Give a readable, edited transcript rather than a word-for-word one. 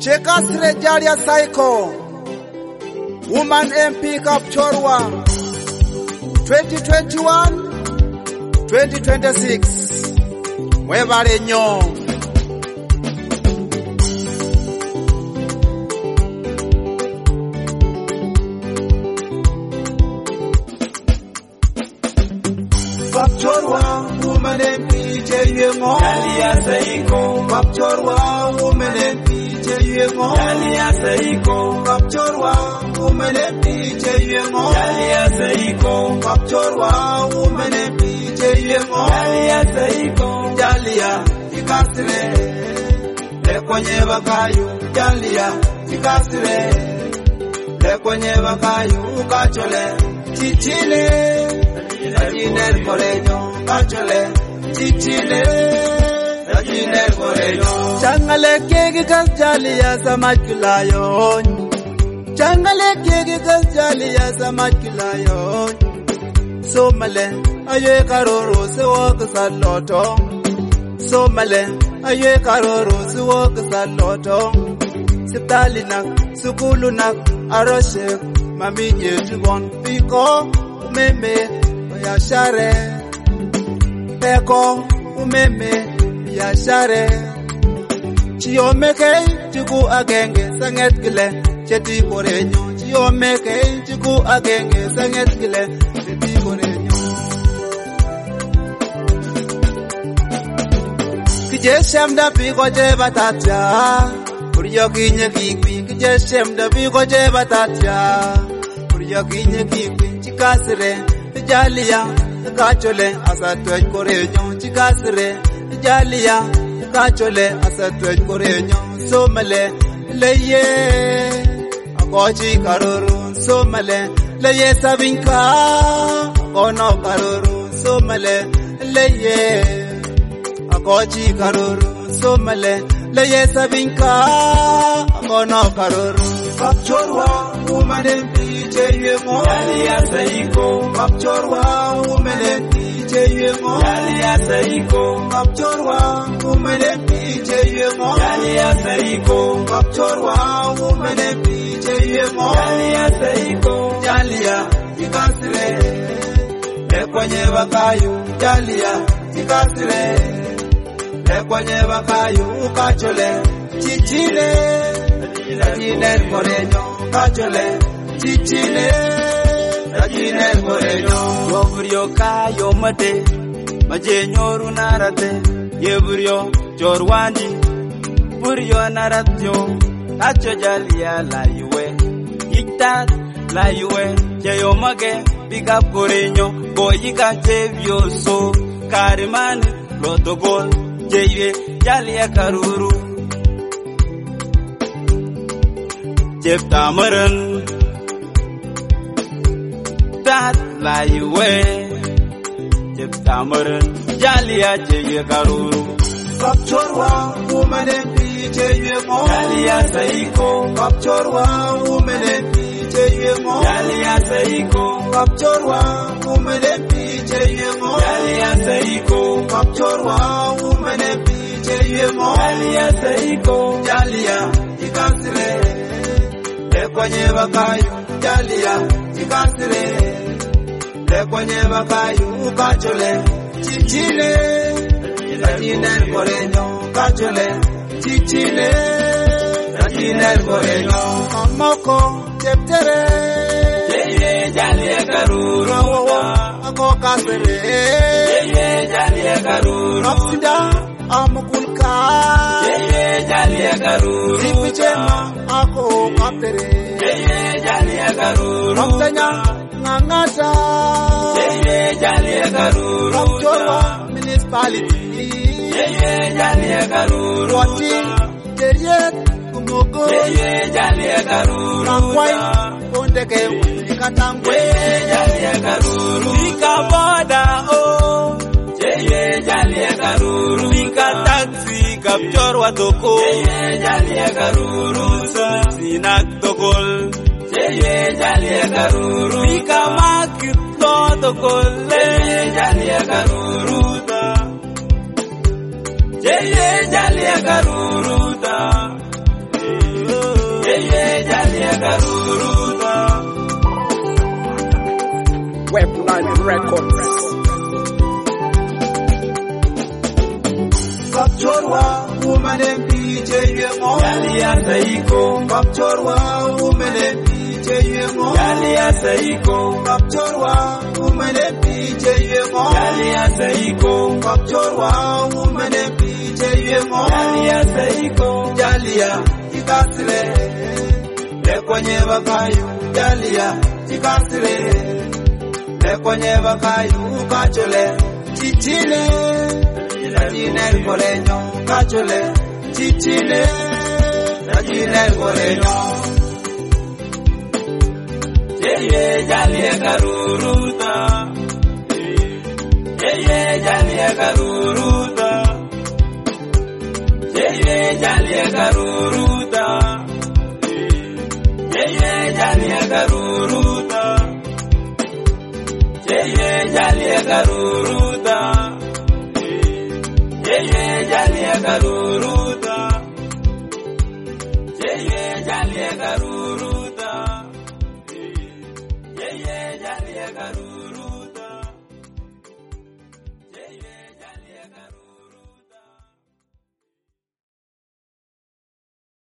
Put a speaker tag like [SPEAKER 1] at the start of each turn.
[SPEAKER 1] Chekasre Jalia Psycho, Woman MP Kapchorwa, 2021-2026, Wevare Nyong. Kapchorwa, Woman MP Jayemo,
[SPEAKER 2] Jalia Psycho,
[SPEAKER 1] Kapchorwa, Woman MP Jayemo,
[SPEAKER 2] Jalia Psycho,
[SPEAKER 1] Kapchorwa, Woman MP Jayemo,
[SPEAKER 2] Jalia Psycho,
[SPEAKER 1] Kapchorwa, Woman MP Jayemo,
[SPEAKER 2] Jalia Psycho,
[SPEAKER 1] Jalia, Ikasre, Lekwenye Bakayu, Jalia, Ikasre, Lekwenye Bakayu, Kachole, Chichile, Rajiner Koreño, Kachole, Chichile, Rajiner Koreño. Changale kegi gas Jalia Samakulayon. Changale kegi gas Jalia Samakulayon. Somale, aye karoro se wak saloto. Somale, aye karoro se wak saloto. Siptalinak, sukulunak, aroshek, maminye jubon, piko, umeme, yashare. Peko, umeme, yashare. Chiomeke, chiku agenge, sanget gile, cheti koreño. Chiomeke, chiku agenge, sanget gile, cheti koreño. Kijeshem da piko je batatia, Puriyo kinye kikwi, kijeshem da piko je batatia, Puriyo kinye kikwi, chikasire, Jalia, kachole, asatwej koreño, chikasire, Jalia, kachole, asatwej koreño, somale, leye, akochi karuru, somale, leye sabinka, akono karuru, somale, leye, akochi karuru, somale, leye sabinka, akono karuru. Kapchorwa, Woman MP Jayemo,
[SPEAKER 2] Jalia Psycho,
[SPEAKER 1] Kapchorwa, Woman MP Jayemo,
[SPEAKER 2] Jalia Psycho,
[SPEAKER 1] Kapchorwa, Woman MP Jayemo,
[SPEAKER 2] Jalia Psycho,
[SPEAKER 1] Kapchorwa, Woman MP Jayemo,
[SPEAKER 2] Jalia Psycho,
[SPEAKER 1] Jalia, Ikasre, Lekwenye Bakayu, Jalia, Ikasre, Lekwenye Bakayu, Kachole, Chichile, Rajiner Koreño, Kachole, Chichile, Rajiner Koreño.
[SPEAKER 2] Yoburio kayo mate, majenyoru narate, yeburio jorwandi, burio naratyo, kacho Jalia la yue, itat la yue, jayo mage, biga koreño, boyika chevyo so, karimani, protocol, jeye, Jalia karuru. Jeptamaran, that la yue, Jeptamaran, Jalia jeye karuru.
[SPEAKER 1] Kapchorwa, Woman MP Jayemo,
[SPEAKER 2] Jalia Psycho,
[SPEAKER 1] Kapchorwa, Woman MP Jayemo,
[SPEAKER 2] Jalia Psycho,
[SPEAKER 1] Kapchorwa, Woman MP Jayemo,
[SPEAKER 2] Jalia Psycho,
[SPEAKER 1] Kapchorwa, Woman MP Jayemo,
[SPEAKER 2] Jalia Psycho,
[SPEAKER 1] Jalia, Ikasre, Lekwenye Bakayu, Jalia, Ikasre, Lekwenye Bakayu, Kachole, Chichile, Rajiner Koreño, Kachole, Chichile, Rajiner Koreño. Amoko, Cheptere,
[SPEAKER 2] Yeye Jalia karuru,
[SPEAKER 1] Ako Kasere,
[SPEAKER 2] Yeye Jalia karuru,
[SPEAKER 1] Rapsida, Amukulka,
[SPEAKER 2] Yeye Jalia karuru,
[SPEAKER 1] Zipichema, Ako Kaptere,
[SPEAKER 2] Yeye Jalia karuru,
[SPEAKER 1] Rapsanya, Ngangata,
[SPEAKER 2] Yeye Jalia karuru,
[SPEAKER 1] Rapchorwa, Municipality,
[SPEAKER 2] Yeye Jalia karuru,
[SPEAKER 1] Rwati, Teriet, Kumogo,
[SPEAKER 2] Yeye Jalia karuru,
[SPEAKER 1] Nakwai, Kondeke, Katangwe,
[SPEAKER 2] Yeye Jalia karuru, Vika boda oh, Yeye Jalia karuru, Vika taxi kapchorwa toko, Yeye Jalia karuru, Sinak tokol, Yeye Jalia karuru, Vika market tokol, Yeye Jalia karuru, Yeye Jalia karuruta.
[SPEAKER 3] Valley Records.
[SPEAKER 1] Kapchorwa umene mpiche yengo
[SPEAKER 2] Yali ya saiko,
[SPEAKER 1] Kapchorwa umene mpiche yengo
[SPEAKER 2] yali ya saiko,
[SPEAKER 1] Kapchorwa umene mpiche yengo
[SPEAKER 2] yali ya saiko,
[SPEAKER 1] Kapchorwa umene mpiche yengo
[SPEAKER 2] yali ya saiko,
[SPEAKER 1] Jalia ikasile lekwenye bakayu Jalia ikasile lekwenye bakayu kachole chichile Najine kolenyo kachole chichile Najine kolenyo
[SPEAKER 2] yeye jali ya karuruta, yeye jali ya karuruta, yeye jali ya karuruta, yeye jali ya karuruta, yeye jali ya karuruta, yeye jali ya karuruta, yeye jali ya karuruta, yeye jali ya karuruta.